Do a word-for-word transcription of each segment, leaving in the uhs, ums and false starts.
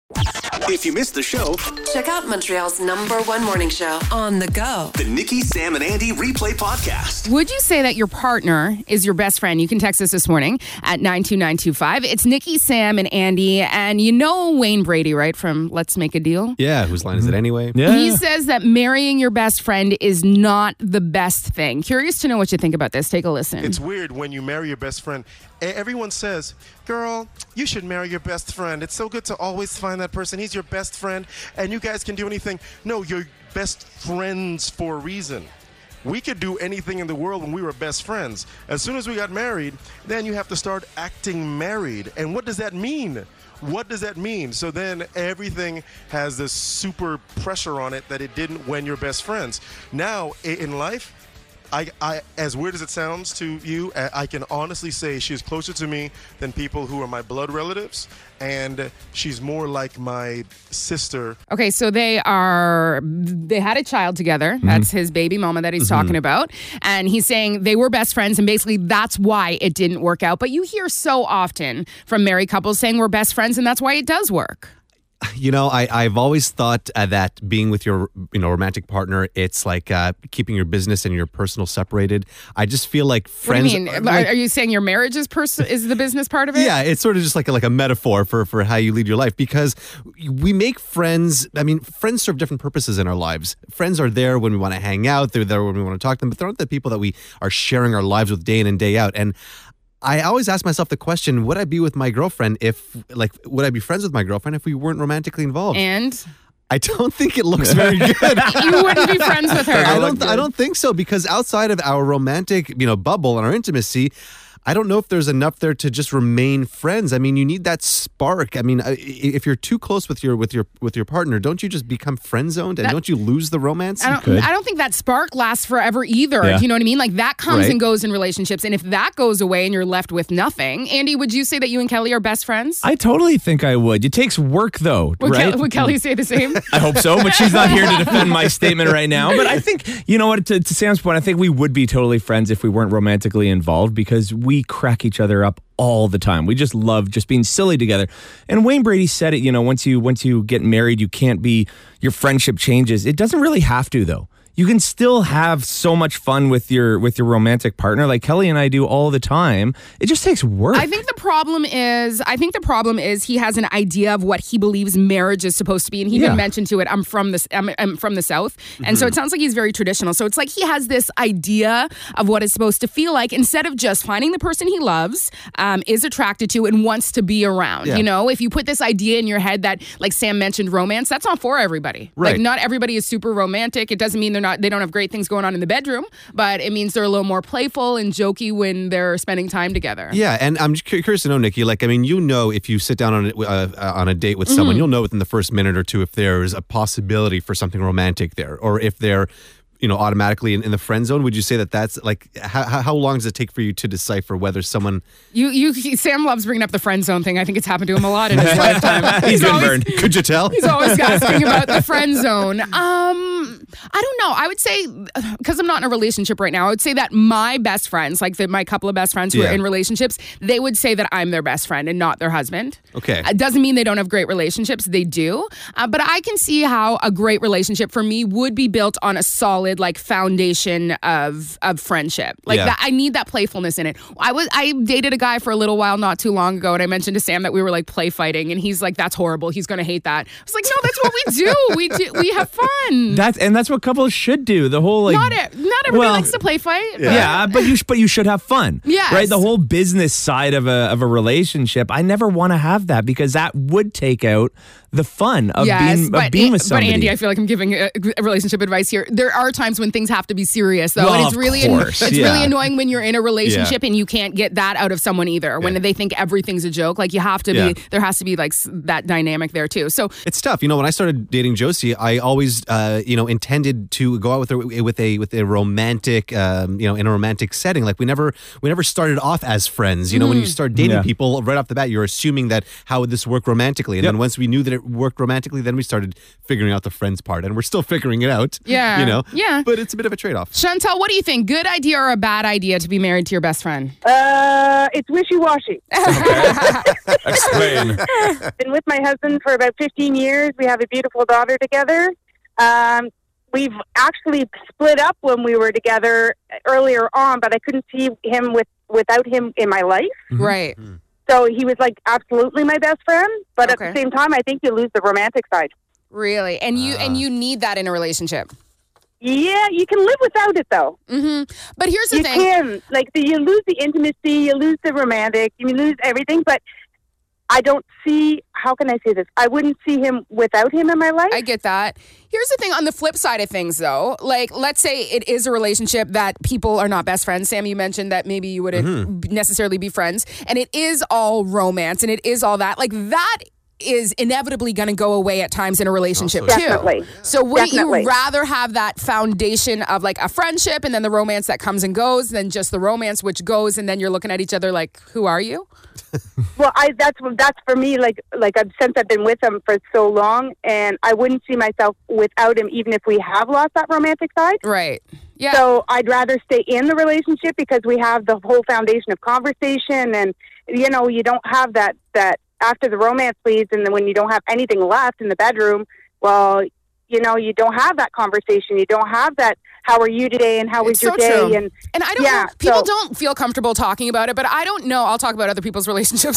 If you missed the show, check out Montreal's number one morning show on the go. The Nikki, Sam, and Andy Replay Podcast. Would you say that your partner is your best friend? You can text us this morning at nine two nine two five. It's Nikki, Sam, and Andy. And you know Wayne Brady, right, from Let's Make a Deal? Yeah, whose line is it anyway? Yeah. He says that marrying your best friend is not the best thing. Curious to know what you think about this. Take a listen. It's weird when you marry your best friend. Everyone says, girl, you should marry your best friend. It's so good to always find that person. He's your best friend, and you guys can do anything. No, you're best friends for a reason. We could do anything in the world when we were best friends. As soon as we got married, then you have to start acting married. And what does that mean? What does that mean? So then everything has this super pressure on it that it didn't when you're best friends. Now, in life, I, I, as weird as it sounds to you, I can honestly say she's closer to me than people who are my blood relatives, and she's more like my sister. Okay, so they are, they had a child together. Mm-hmm. That's his baby mama that he's mm-hmm. talking about. And he's saying they were best friends, and basically that's why it didn't work out. But you hear so often from married couples saying we're best friends, and that's why it does work. You know, I, I've always thought uh, that being with your, you know, romantic partner, it's like uh, keeping your business and your personal separated. I just feel like friends. What do you mean? Like, are you saying your marriage is pers- is the business part of it? Yeah, it's sort of just like a, like a metaphor for, for how you lead your life, because we make friends. I mean, friends serve different purposes in our lives. Friends are there when we want to hang out. They're there when we want to talk to them, but they're not the people that we are sharing our lives with day in and day out. And I always ask myself the question, would I be with my girlfriend if, like, would I be friends with my girlfriend if we weren't romantically involved? And? I don't think it looks very good. You wouldn't be friends with her. I don't, I don't think so, because outside of our romantic, you know, bubble and our intimacy, I don't know if there's enough there to just remain friends. I mean, you need that spark. I mean, if you're too close with your with your with your partner, don't you just become friend zoned and that, don't you lose the romance? I don't, I don't think that spark lasts forever either. Yeah. Do you know what I mean? Like that comes right. and goes in relationships, and if that goes away and you're left with nothing, Andy, would you say that you and Kelly are best friends? I totally think I would. It takes work, though. Would, right? Ke- would Kelly say the same? I hope so, but she's not here to defend my statement right now. But I think, you know what? To, to Sam's point, I think we would be totally friends if we weren't romantically involved, because we crack each other up all the time. We just love just being silly together. And Wayne Brady said it, you know, once you once you get married, you can't be, your friendship changes. It doesn't really have to, though. You can still have so much fun with your with your romantic partner, like Kelly and I do all the time. It just takes work. I think the problem is, I think the problem is he has an idea of what he believes marriage is supposed to be, and he yeah. even mentioned to it, "I'm from this, I'm, I'm from the South," and mm-hmm. so it sounds like he's very traditional. So it's like he has this idea of what it's supposed to feel like, instead of just finding the person he loves, um, is attracted to, and wants to be around. Yeah. You know, if you put this idea in your head that, like Sam mentioned, romance, that's not for everybody. Right. Like not everybody is super romantic. It doesn't mean they're not. They don't have great things going on in the bedroom, but it means they're a little more playful and jokey when they're spending time together. Yeah, and I'm curious to know, Nikki, like, I mean, you know, if you sit down on a, uh, on a date with someone, mm-hmm. you'll know within the first minute or two if there's a possibility for something romantic there, or if they're, you know, automatically in, in the friend zone. Would you say that that's like, how, how long does it take for you to decipher whether someone... You, you, Sam loves bringing up the friend zone thing. I think it's happened to him a lot in his lifetime. He's, he's been always, burned. Could you tell? He's always asking about the friend zone. Um, I don't know. I would say, because I'm not in a relationship right now, I would say that my best friends, like the, my couple of best friends who yeah. are in relationships, they would say that I'm their best friend and not their husband. Okay. It doesn't mean they don't have great relationships. They do. Uh, but I can see how a great relationship for me would be built on a solid, like, foundation of of friendship. Like yeah. that, I need that playfulness in it. I was I dated a guy for a little while not too long ago, and I mentioned to Sam that we were like play fighting, and he's like, "That's horrible. He's going to hate that." I was like, "No, that's what we do. We do. We have fun." That's and that's what couples should do. The whole like not it, not everybody well, likes to play fight. Yeah, but, yeah, but you sh- but you should have fun. Yeah, right. The whole business side of a of a relationship, I never want to have that, because that would take out the fun of yes, being but, of being with somebody. But Andy, I feel like I'm giving a, a relationship advice here. There are times when things have to be serious, though, well, and it's really an, course, it's yeah. really annoying when you're in a relationship yeah. and you can't get that out of someone either. When yeah. they think everything's a joke, like you have to yeah. be. There has to be like that dynamic there too. So it's tough. You know, when I started dating Josie, I always, uh, you know, in, intended to go out with a, with a with a romantic, um, you know, in a romantic setting. Like we never we never started off as friends. You know, when you start dating Yeah. people right off the bat, you're assuming that how would this work romantically, and Yep. then once we knew that it worked romantically, then we started figuring out the friends part, and we're still figuring it out. Yeah. you know, Yeah. But it's a bit of a trade off. Chantel, what do you think? Good idea or a bad idea to be married to your best friend? Uh, it's wishy-washy. Explain. Been with my husband for about fifteen years. We have a beautiful daughter together. Um, we've actually split up when we were together earlier on, but I couldn't see him with without him in my life. Right. So he was like absolutely my best friend, but Okay. at the same time, I think you lose the romantic side. Really? And you and you need that in a relationship. Yeah, you can live without it though. hmm But here's the You thing. can. Like, the, you lose the intimacy, you lose the romantic, you lose everything, but I don't see, how can I say this? I wouldn't see him without him in my life. I get that. Here's the thing on the flip side of things, though. Like, let's say it is a relationship that people are not best friends. Sam, you mentioned that maybe you wouldn't necessarily be friends, and it is all romance and it is all that. Like, that is inevitably going to go away at times in a relationship, too. Definitely. So wouldn't Definitely. you rather have that foundation of like a friendship and then the romance that comes and goes than just the romance which goes and then you're looking at each other like, who are you? Well, I that's that's for me. Like like I've, since I've been with him for so long, and I wouldn't see myself without him, even if we have lost that romantic side. Right. Yeah. So I'd rather stay in the relationship because we have the whole foundation of conversation, and you know, you don't have that that after the romance leaves, and then when you don't have anything left in the bedroom, well, you know, you don't have that conversation. You don't have that. How are you today? And how was It's your so day? true. And And I don't yeah, know, people so- don't feel comfortable talking about it, but I don't know. I'll talk about other people's relationships.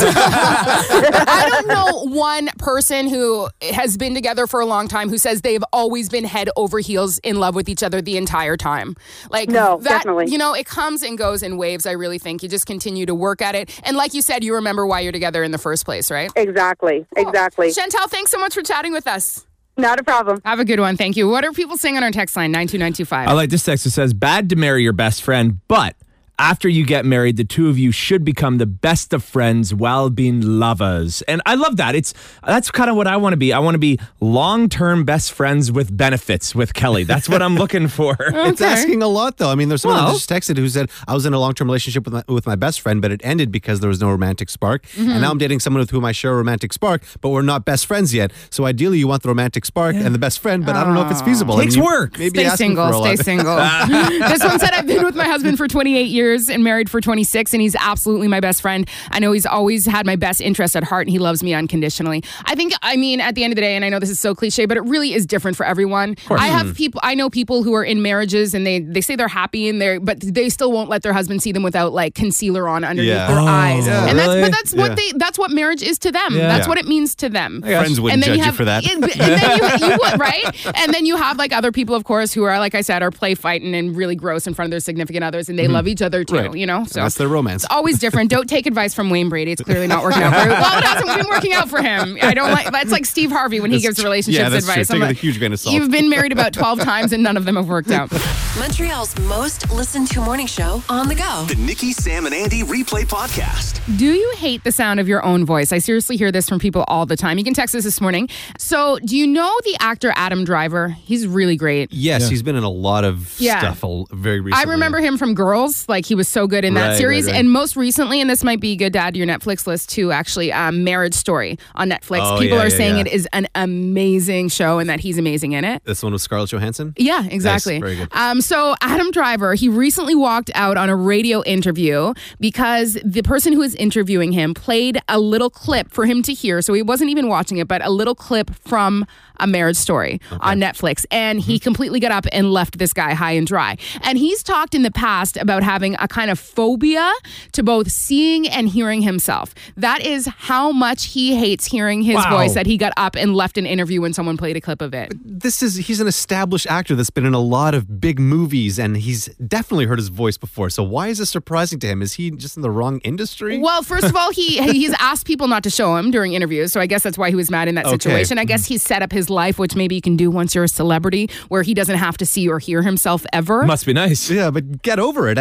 I don't know one person who has been together for a long time who says they've always been head over heels in love with each other the entire time. Like, No, that, definitely. you know, it comes and goes in waves, I really think. You just continue to work at it. And like you said, you remember why you're together in the first place, right? exactly, exactly. Chantel, thanks so much for chatting with us. Not a problem. Have a good one. Thank you. What are people saying on our text line, nine two nine two five? I like this text that says, bad to marry your best friend, but after you get married, the two of you should become the best of friends while being lovers. And I love that. It's that's kind of what I want to be. I want to be long-term best friends with benefits with Kelly. That's what I'm looking for. It's asking a lot, though. I mean, there's someone Well- that just texted who said, I was in a long-term relationship with my, with my best friend, but it ended because there was no romantic spark. And now I'm dating someone with whom I share a romantic spark, but we're not best friends yet. So ideally, you want the romantic spark and the best friend, but I don't know if it's feasible. Takes I mean, you work. Maybe Stay asking single. for a Stay lot. single. This one said, I've been with my husband for twenty-eight years and married for twenty-six, and he's absolutely my best friend. I know he's always had my best interest at heart, and he loves me unconditionally. I think, I mean, at the end of the day, and I know this is so cliche, but it really is different for everyone. I have people, I know people who are in marriages and they, they say they're happy, and they're, but they still won't let their husband see them without like concealer on underneath Yeah. their Oh, eyes. yeah. And that's, really? but that's what Yeah. they, that's what marriage is to them. Yeah. That's Yeah. what it means to them. Friends wouldn't judge you for that. And, and then you, you would, right? And then you have like other people, of course, who are, like I said, are play fighting and really gross in front of their significant others, and they love each other too, Right. you know? So That's their romance. it's always different. Don't take advice from Wayne Brady. It's clearly not working out very well. It hasn't been working out for him. I don't like, that's like Steve Harvey when he That's gives true. relationships Yeah, that's true. advice. Take I'm it with like, a huge grain of salt. You've been married about twelve times and none of them have worked out. Montreal's most listened to morning show on the go. The Nikki, Sam, and Andy Replay Podcast. Do you hate the sound of your own voice? I seriously hear this from people all the time. You can text us this morning. So, do you know the actor Adam Driver? He's really great. Yes, he's been in a lot of Yeah. stuff a- very recently. I remember him from Girls. Like, he was so good in that Right, series. right, right. And most recently, and this might be good to add to your Netflix list too, actually, um, Marriage Story on Netflix. Oh, People yeah, are yeah, saying yeah. it is an amazing show and that he's amazing in it. This one with Scarlett Johansson? Yeah, exactly. Very good. Um, so Adam Driver, he recently walked out on a radio interview because the person who was interviewing him played a little clip for him to hear. So he wasn't even watching it, but a little clip from A Marriage Story on Netflix. And he completely got up and left this guy high and dry. And he's talked in the past about having a kind of phobia to both seeing and hearing himself. That is how much he hates hearing his Wow. voice, that he got up and left an interview when someone played a clip of it. This is he's an established actor that's been in a lot of big movies, and he's definitely heard his voice before. So why is this surprising to him? Is he just in the wrong industry? Well, first of all, he he's asked people not to show him during interviews, so I guess that's why he was mad in that Okay. situation. I guess he's set up his life, which maybe you can do once you're a celebrity, where he doesn't have to see or hear himself ever. Must be nice. Yeah, but get over it. I mean, like,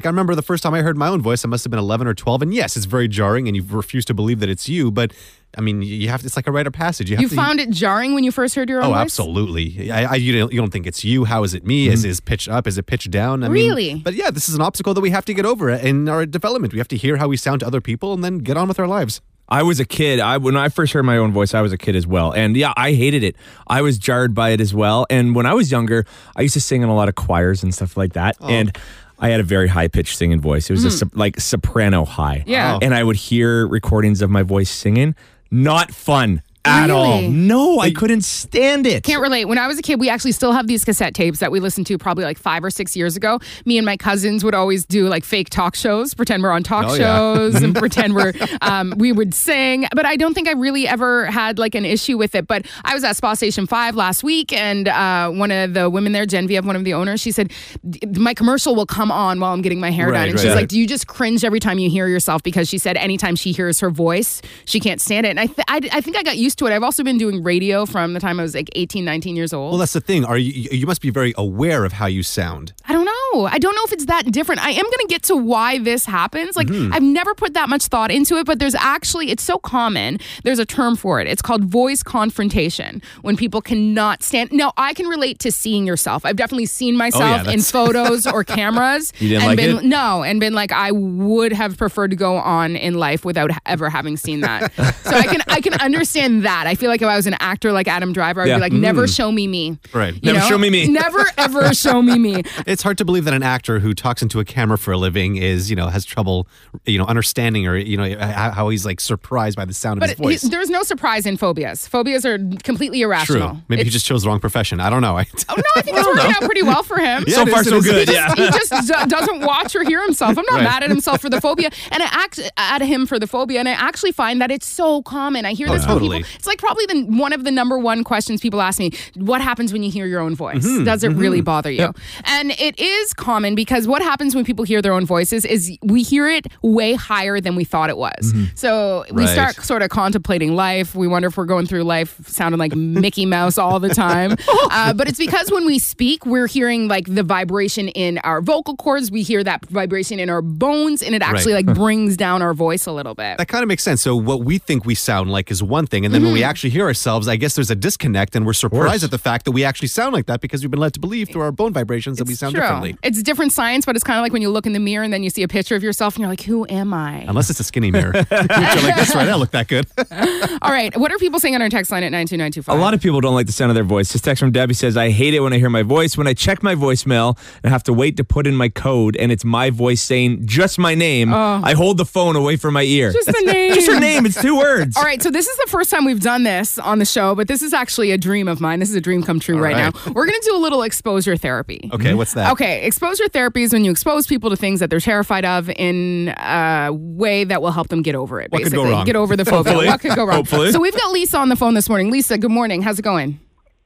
Like I remember the first time I heard my own voice, I must have been eleven or twelve. And yes, it's very jarring and you refuse to believe that it's you. But I mean, you have to, it's like a rite of passage. You, have You to, found it jarring when you first heard your own Oh, voice? absolutely. I, I, you, don't, you don't think it's you. How is it me? Is is pitched up? Is it pitched down? I Really? Mean, but yeah, this is an obstacle that we have to get over in our development. We have to hear how we sound to other people and then get on with our lives. I was a kid. I when I first heard my own voice, I was a kid as well. And yeah, I hated it. I was jarred by it as well. And when I was younger, I used to sing in a lot of choirs and stuff like that. Oh. And I had a very high-pitched singing voice. It was a sop- like soprano high. Yeah. Oh. And I would hear recordings of my voice singing. Not fun at all. Really? No, I couldn't stand it. Can't relate. When I was a kid, we actually still have these cassette tapes that we listened to probably like five or six years ago. Me and my cousins would always do like fake talk shows, pretend we're on talk Oh, yeah. shows and pretend we're, um, we would sing. But I don't think I really ever had like an issue with it. But I was at Spa Station five last week and uh, one of the women there, Genevieve, one of the owners, she said, my commercial will come on while I'm getting my hair Right, done. And right, she's right. like, do you just cringe every time you hear yourself? Because she said anytime she hears her voice, she can't stand it. And I, th- I, I think I got used to it. I've also been doing radio from the time I was like eighteen, nineteen years old. Well, that's the thing. Are you? You must be very aware of how you sound. I don't know. I don't know if it's that different. I am going to get to why this happens. Like, Mm-hmm. I've never put that much thought into it, but there's actually, it's so common. There's a term for it. It's called voice confrontation, when people cannot stand. Now, I can relate to seeing yourself. I've definitely seen myself yeah, in that's- photos or cameras. You didn't and like been, it? No, and been like, I would have preferred to go on in life without ever having seen that. So I can I can understand that. I feel like if I was an actor like Adam Driver, I'd Yeah. be like, never show me me. Right. You Never know? show me me. Never ever show me me. It's hard to believe that an actor who talks into a camera for a living is, you know, has trouble, you know, understanding or, you know, how how he's like surprised by the sound But of his voice. he, there's no surprise in phobias. Phobias are completely irrational. True. Maybe he It's- just chose the wrong profession. I don't know. I, Oh, no, I think it's working out pretty well for him. Yeah, so it far, is, so it is. good. He Yeah. just, he just do- doesn't watch or hear himself. I'm not Right. mad at himself for the phobia, and I act at him for the phobia. And I actually find that it's so common. I hear Oh, this from totally. people. It's like probably the one of the number one questions people ask me: what happens when you hear your own voice? Mm-hmm. Does it really bother you? And it is common because what happens when people hear their own voices is we hear it way higher than we thought it was. So we Right. start sort of contemplating life. We wonder if we're going through life sounding like Mickey Mouse all the time. Uh, but it's because when we speak, we're hearing like the vibration in our vocal cords. We hear that vibration in our bones, and it actually Right. like brings down our voice a little bit. that kind of makes sense. So what we think we sound like is one thing, and then when we Mm-hmm. actually hear ourselves, I guess there's a disconnect, and we're surprised at the fact that we actually sound like that because we've been led to believe through our bone vibrations that we sound True. differently. It's different science, but it's kind of like when you look in the mirror and then you see a picture of yourself and you're like, who am I? Unless it's a skinny mirror. Which you're like, that's right, I look that good. All right. What are people saying on our text line at nine two nine two five? A lot of people don't like the sound of their voice. This text from Debbie says, I hate it when I hear my voice. When I check my voicemail and have to wait to put in my code and it's my voice saying just my name, I hold the phone away from my ear. Just the name. Just her name. It's two words. All right, so this is the first time we've done this on the show, but this is actually a dream of mine. This is a dream come true right. right. now. We're going to do a little exposure therapy. Okay, what's that? Okay, exposure therapy is when you expose people to things that they're terrified of in a way that will help them get over it. What could Basically, go wrong? get over the phobia. Hopefully. What could go wrong? Hopefully. So we've got Lisa on the phone this morning. Lisa, good morning. How's it going?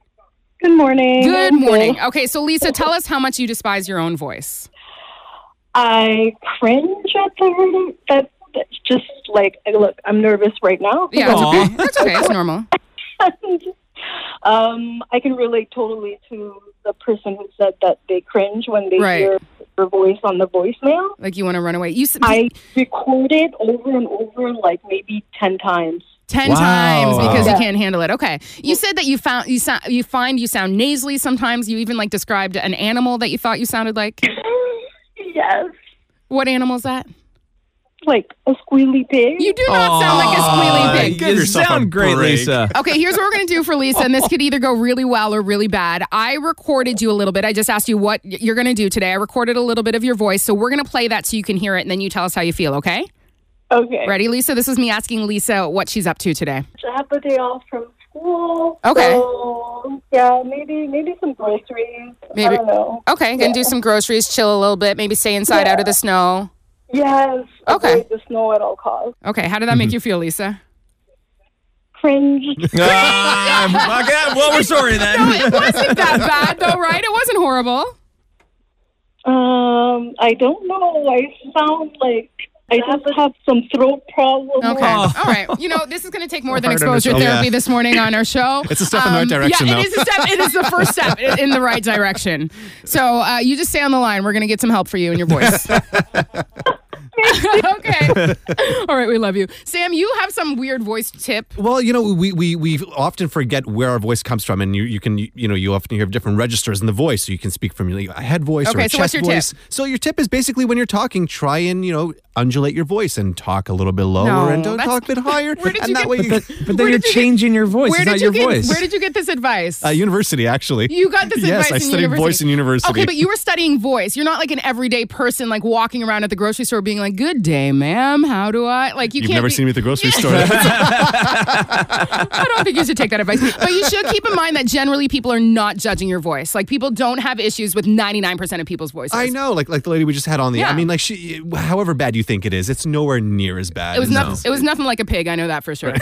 Good morning. Good I'm morning. Okay, so Lisa, tell us how much you despise your own voice. I cringe at the that. That's just like, look, I'm nervous right now. Yeah, that's Aw. okay. That's okay. It's normal. um, I can relate totally to the person who said that they cringe when they Right. hear their voice on the voicemail. Like you want to run away. You s- I record it over and over, like maybe ten times. Ten Wow. times because Yeah. you can't handle it. Okay. You said that you found you sound you find you sound nasally sometimes. You even like described an animal that you thought you sounded like. Yes, What animal is that? like a squealy pig. You do not sound like a squealy pig. Give You yourself a sound great, break. Lisa. Okay, here's what we're going to do for Lisa, and this could either go really well or really bad. I recorded you a little bit. I just asked you what you're going to do today. I recorded a little bit of your voice, so we're going to play that so you can hear it, and then you tell us how you feel, okay? Okay. Ready, Lisa? This is me asking Lisa what she's up to today. I have the day off from school. Okay. So, yeah, maybe maybe some groceries. Maybe. I don't know. Okay, gonna do some groceries, chill a little bit, maybe stay inside out of the snow. Yes. Okay. Avoid the snow at all costs. Okay, how did that make you feel, Lisa? Cringe. Ah, okay, well, we're sorry then. No, it wasn't that bad, though, right? It wasn't horrible. um, I don't know. I sound like I just have some throat problems. Okay. All right. You know, this is going to take more than Hard on exposure yourself. therapy Yeah. this morning on our show. It's a step in the right direction, yeah, though. it is a step. It is the first step in the right direction. So uh, you just stay on the line. We're going to get some help for you and your voice. Okay. All right. We love you. Sam, you have some weird voice tip. Well, you know, we, we we often forget where our voice comes from, and you, you can you know you often hear different registers in the voice, so you can speak from a head voice or Okay, a so chest what's your voice. tip? So your tip is basically when you're talking, try and you know undulate your voice and talk a little bit lower No, and don't that's- talk a bit higher. Where did and you that get- way But you, But, but then Where you're did you get- changing your voice. Where It's did not you your get? voice. Where did you get this advice? uh, university actually. You got this Yes, advice I in studied university. voice in university. Okay, but you were studying voice. You're not like an everyday person like walking around at the grocery store being like, "Good day, ma'am. How do I?" Like you You've can't never be- seen me at the grocery store. I don't think you should take that advice. But you should keep in mind that generally people are not judging your voice. Like people don't have issues with ninety-nine percent of people's voices. I know, like like the lady we just had on the. Yeah. I mean, like she, however bad you think it is, it's nowhere near as bad. It was No. nothing. It was nothing like a pig. I know that for sure.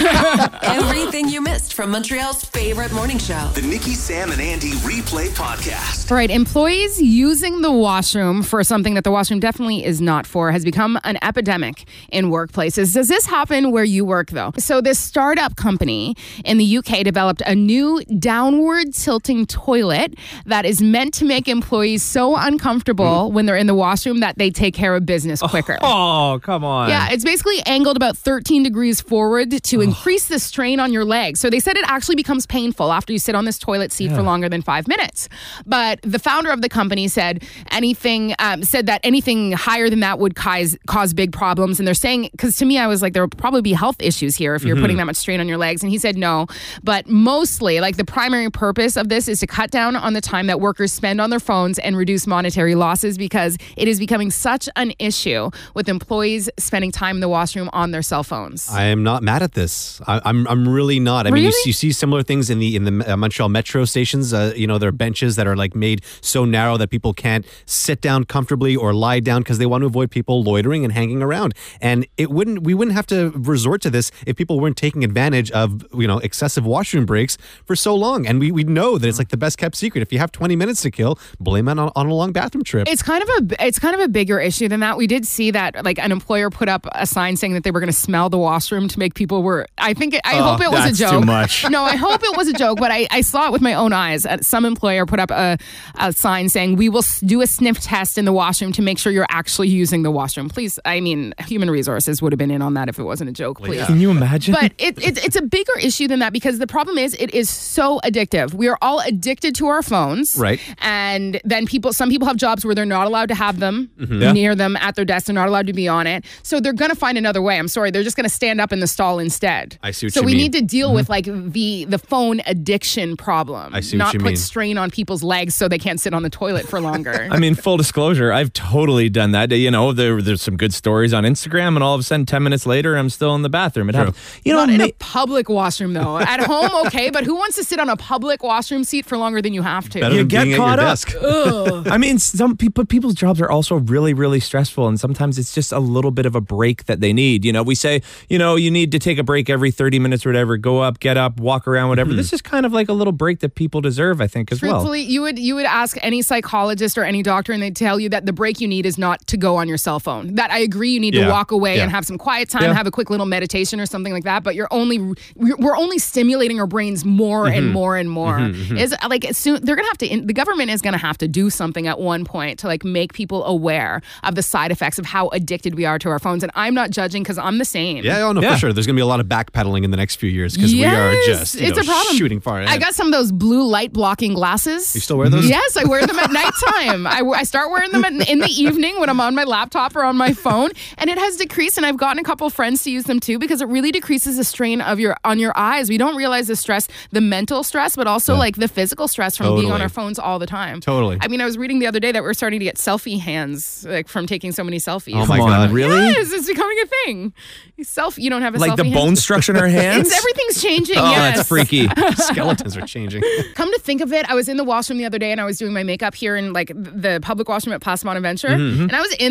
Everything you missed from Montreal's favorite morning show. The Nikki, Sam, and Andy Replay Podcast. All right, employees using the washroom for something that the washroom definitely is not for has become an epidemic in workplaces. Does this happen where you work, though? So this startup company in the U K developed a new downward tilting toilet that is meant to make employees so uncomfortable when they're in the washroom that they take care of business quicker. Oh, come on. Yeah, it's basically angled about thirteen degrees forward to increase the strain on your legs. So they said it actually becomes painful after you sit on this toilet seat for longer than five minutes. But the founder of the company said anything um, said that anything higher than that would cause cause big problems. And they're saying, because to me, I was like, there would probably be health issues here if you're putting that much strain on your legs. And he said no. But mostly, like the primary purpose of this is to cut down on the time that workers spend on their phones and reduce monetary losses because it is becoming such an issue with employees spending time in the washroom on their cell phones. I am not mad at this. I, I'm I'm really not. I mean, you, Really? you see similar things in the in the uh, Montreal metro stations. Uh, you know, there are benches that are like made so narrow that people can't sit down comfortably or lie down because they want to avoid people loitering and hanging around. And it wouldn't we wouldn't have to resort to this if people weren't taking advantage of you know excessive washroom breaks for so long. And we we know that it's like the best kept secret. If you have twenty minutes to kill, blame it on, on a long bathroom trip. It's kind of a it's kind of a bigger issue than that. We did see that like an employer put up a sign saying that they were going to smell the washroom to make people were. I think it, I Oh, hope it was a that's joke. too much. No, I hope it was a joke, but I, I saw it with my own eyes. Uh, Some employer put up a, a sign saying we will s- do a sniff test in the washroom to make sure you're actually using the washroom. Please, I mean, human resources would have been in on that if it wasn't a joke. Please. Can you imagine? But it, it, it's a bigger issue than that because the problem is it is so addictive. We are all addicted to our phones. Right. And then people, some people have jobs where they're not allowed to have them Yeah. near them at their desk. They're not allowed to be on it. So they're going to find another way. I'm sorry. They're just going to stand up in the stall instead. I see what so you we mean. need to deal with like the, the phone addiction problem. I see what not you put mean. strain on people's legs so they can't sit on the toilet for longer. I mean, full disclosure, I've totally done that. You know, there, there's some good stories on Instagram, and all of a sudden, ten minutes later, I'm still in the bathroom. It happened. You know, Not in ma- a public washroom though. At home, okay, but who wants to sit on a public washroom seat for longer than you have to? Better you than get being at your caught up. desk. I mean, some people, people's jobs are also really, really stressful, and sometimes it's just a little bit of a break that they need. You know, we say, you know, you need to take a break every thirty minutes or whatever. Go up, get up, walk around, whatever. This is kind of like a little break that people deserve, I think, as well. Truthfully, you would you would ask any psychologist or any doctor, and they'd tell you that the break you need is not to go on your cell phone. That I agree, you need Yeah. to walk away Yeah. and have some quiet time, Yeah. have a quick little meditation or something like that. But you're only we're we're only stimulating our brains more and more and more. Is like as soon they're gonna have to. The government is gonna have to do something at one point to like make people aware of the side effects of how addicted we are to our phones. And I'm not judging because I'm the same. Yeah, oh no, Yeah. for sure. There's going to be a lot of backpedaling in the next few years because Yes, we are just you it's know, a problem. shooting far ahead. I got some of those blue light blocking glasses. You still wear those? Yes, I wear them at nighttime. I, I start wearing them at, in the evening when I'm on my laptop or on my phone, and it has decreased. And I've gotten a couple friends to use them too because it really decreases the strain of your on your eyes. We don't realize the stress, the mental stress, but also like the physical stress from being on Totally. our phones all the time. Totally. I mean, I was reading the other day that we're starting to get selfie hands like from taking so many selfies. Oh my Come on, God. really? Yes, it's becoming a thing. Self, you don't have a Like selfie the hand? bone structure in our hands? It's, everything's changing. Oh, yes. that's freaky. Skeletons are changing. Come to think of it, I was in the washroom the other day and I was doing my makeup here in like the public washroom at Place Bonaventure. Mm-hmm. And I was in there for a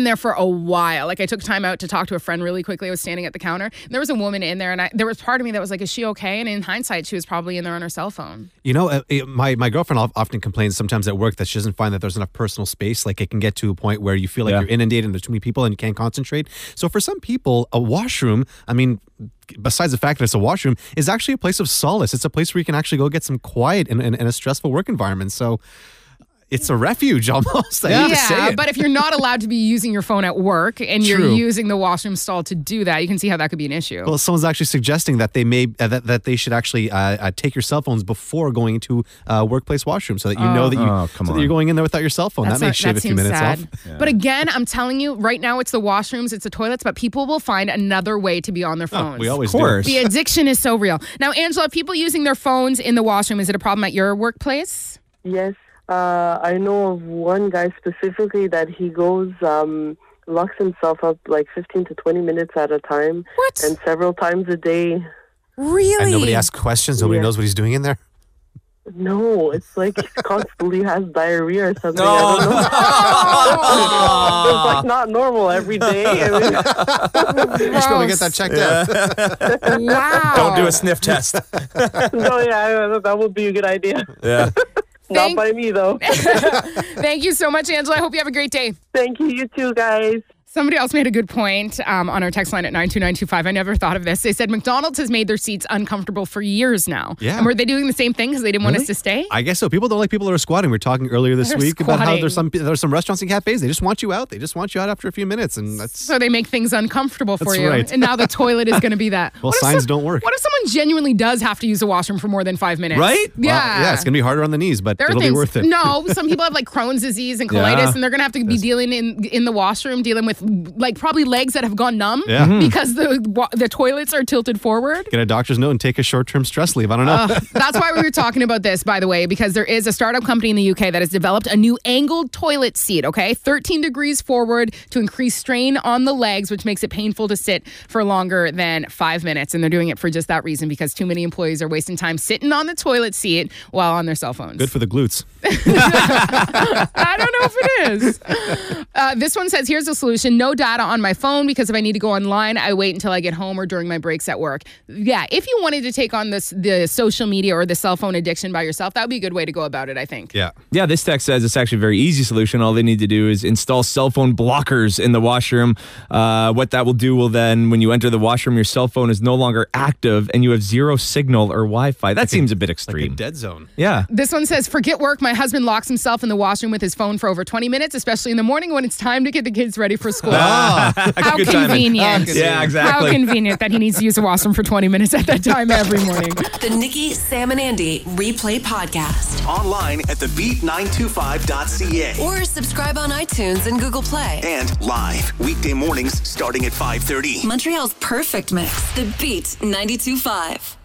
while. Like I took time out to talk to a friend really quickly. I was standing at the counter. And there was a woman in there, and I, there was part of me that was like, is she okay? And in hindsight, she was probably in there on her cell phone. You know, uh, it- my, my girlfriend of- often complains sometimes at work that she doesn't find that there's enough personal space. Like it can get to a point where you feel like Yeah. you're inundated and there's too many people and you can't concentrate. So for some people, a washroom, I mean, besides the fact that it's a washroom, is actually a place of solace. It's a place where you can actually go get some quiet in, in, in a stressful work environment. So it's a refuge almost. I hate to say Yeah, it. but if you're not allowed to be using your phone at work and you're True. using the washroom stall to do that, you can see how that could be an issue. Well, someone's actually suggesting that they may uh, that, that they should actually uh, uh, take your cell phones before going into uh, workplace washroom, so that you know that you Oh, come so that on. you're going in there without your cell phone. That's that may not- shave that a few seems minutes sad. off. But again, I'm telling you, right now it's the washrooms, it's the toilets, but people will find another way to be on their phones. Oh, we always Of course. The addiction is so real. Now, Angela, people using their phones in the washroom, is it a problem at your workplace? Yes, uh, I know of one guy specifically that he goes, um, locks himself up like fifteen to twenty minutes at a time. What? And several times a day. Really? And nobody asks questions. Nobody Yeah. knows what he's doing in there. No, it's like he constantly has diarrhea or something. I don't know. It's like not normal every day. I mean, You should probably get that checked out. Wow. Don't do a sniff test. no, yeah, that would be a good idea. Yeah. Not Thank- by me, though. Thank you so much, Angela. I hope you have a great day. Thank you, you too, guys. Somebody else made a good point um, on our text line at nine two nine two five. I never thought of this. They said McDonald's has made their seats uncomfortable for years now. Yeah. And were they doing the same thing because they didn't want us to stay? I guess so. People don't like people that are squatting. We were talking earlier this They're week about how squatting. there's some there's some restaurants and cafes. They just want you out. They just want you out after a few minutes, and that's So they make things uncomfortable for That's you. right. And now the toilet is going to be that. Well, What if signs some- don't work. What if someone genuinely does have to use the washroom for more than five minutes? Right? Yeah. Well, yeah, it's gonna be harder on the knees, but There are it'll things, be worth it. No, some people have like Crohn's disease and colitis, Yeah. and they're gonna have to be dealing in in the washroom, dealing with like probably legs that have gone numb Yeah. Mhm. because the wa- the toilets are tilted forward. Get a doctor's note and take a short-term stress leave. I don't know. Uh, that's why we were talking about this, by the way, because there is a startup company in the U K that has developed a new angled toilet seat, okay? thirteen degrees forward to increase strain on the legs, which makes it painful to sit for longer than five minutes. And they're doing it for just that reason, because too many employees are wasting time sitting on the toilet seat while on their cell phones. Good for the glutes. I don't know if it is. Uh, this one says, here's the solution. No data on my phone, because if I need to go online, I wait until I get home or during my breaks at work. Yeah, if you wanted to take on this the social media or the cell phone addiction by yourself, that would be a good way to go about it, I think. Yeah. Yeah, this text says it's actually a very easy solution. All they need to do is install cell phone blockers in the washroom. Uh, what that will do will then, when you enter the washroom, your cell phone is no longer active and you have zero signal or Wi-Fi. That seems a bit Like a extreme. dead zone. Yeah. This one says, forget work. My husband locks himself in the washroom with his phone for over twenty minutes, especially in the morning when it's time to get the kids ready for school. How Good timing. convenient. Yeah, exactly. How convenient that he needs to use the washroom for twenty minutes at that time every morning. The Nikki, Sam, and Andy Replay Podcast. Online at the beat nine two five dot c a. Or subscribe on iTunes and Google Play. And live weekday mornings starting at five thirty. Montreal's perfect mix. The Beat ninety-two point five.